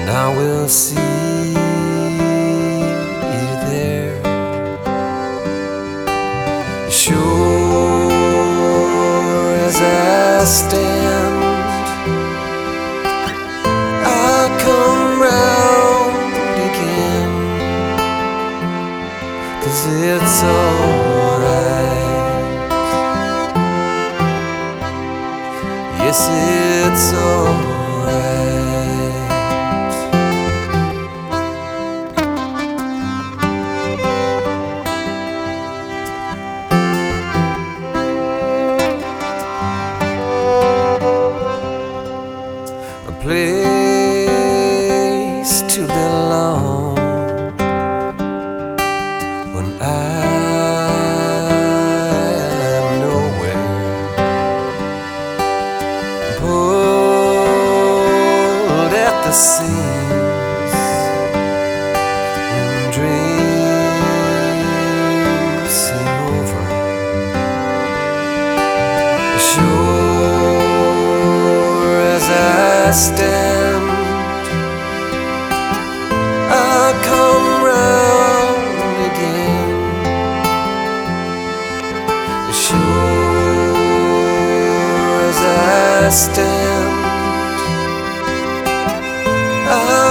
and I will see you there. Sure as I stand, I'll come round again, 'cause it's alright. Yes, it's alright. A place to belong when I'm nowhere, pulled at the seams when dreams seem over. Sure as I stand, I'll come round again. Sure as I stand,